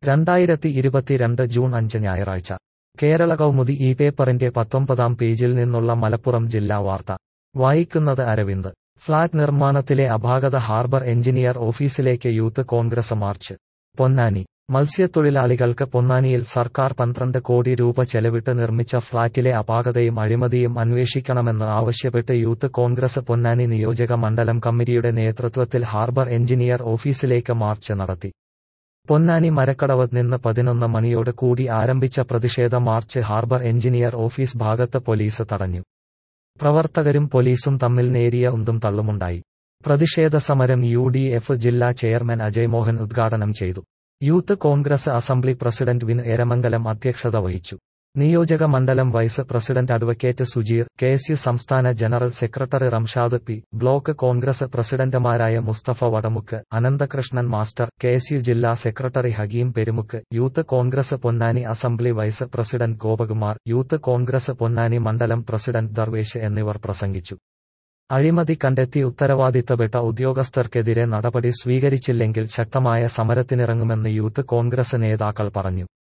2022 June 5 ഞായറാഴ്ച കേരള കൗമുദി ഈ പേപ്പറിന്റെ 19-ാം പേജിൽ നിന്നുള്ള മലപ്പുറം ജില്ലാ വാർത്ത വായിക്കുന്നത് അരവിന്ദ്. ഫ്ളാറ്റ് നിർമ്മാണത്തിലെ അപാകത ഹാർബർ എഞ്ചിനീയർ ഓഫീസിലേക്ക് യൂത്ത് കോൺഗ്രസ് മാർച്ച്. പൊന്നാനി. മത്സ്യത്തൊഴിലാളികൾക്ക് പൊന്നാനിയിൽ സർക്കാർ 12 കോടി രൂപ ചെലവിട്ട് നിർമ്മിച്ച ഫ്ളാറ്റിലെ അപാകതയും അഴിമതിയും അന്വേഷിക്കണമെന്ന് ആവശ്യപ്പെട്ട് യൂത്ത് കോൺഗ്രസ് പൊന്നാനി നിയോജക മണ്ഡലം കമ്മിറ്റിയുടെ നേതൃത്വത്തിൽ ഹാർബർ എഞ്ചിനീയർ ഓഫീസിലേക്ക് മാർച്ച് നടത്തി. പൊന്നാനി മരക്കടവ് നിന്ന് 11 മണിയോട് കൂടി ആരംഭിച്ച പ്രതിഷേധ മാർച്ച് ഹാർബർ എഞ്ചിനീയർ ഓഫീസ് ഭാഗത്ത് പോലീസ് തടഞ്ഞു. പ്രവർത്തകരും പോലീസും തമ്മിൽ നേരിയ ഉന്തും തള്ളുമുണ്ടായി. പ്രതിഷേധ സമരം UDF ജില്ലാ ചെയർമാൻ അജയ് മോഹൻ ഉദ്ഘാടനം ചെയ്തു. യൂത്ത് കോൺഗ്രസ് അസംബ്ലി പ്രസിഡന്റ് വിൻ എരമംഗലം അധ്യക്ഷത വഹിച്ചു. നിയോജക മണ്ഡലം vice president advocate Sujeer, KSU സംസ്ഥാന general secretary Ramshad P, block Congress പ്രസിഡന്റുമാരായ മുസ്തഫ വടമുക്ക്, അനന്തകൃഷ്ണൻ മാസ്റ്റർ, KSU ജില്ലാ സെക്രട്ടറി Hakeem Perumukku, youth Congress Ponnani assembly vice president Gopakumar, youth Congress Ponnani മണ്ഡലം പ്രസിഡന്റ് ദർവേഷ് എന്നിവർ പ്രസംഗിച്ചു. അഴിമതി കണ്ടെത്തി ഉത്തരവാദിത്തപ്പെട്ട ഉദ്യോഗസ്ഥർക്കെതിരെ നടപടി സ്വീകരിച്ചില്ലെങ്കിൽ ശക്തമായ സമരത്തിനിറങ്ങുമെന്ന് യൂത്ത് കോൺഗ്രസ് നേതാക്കൾ പറഞ്ഞു.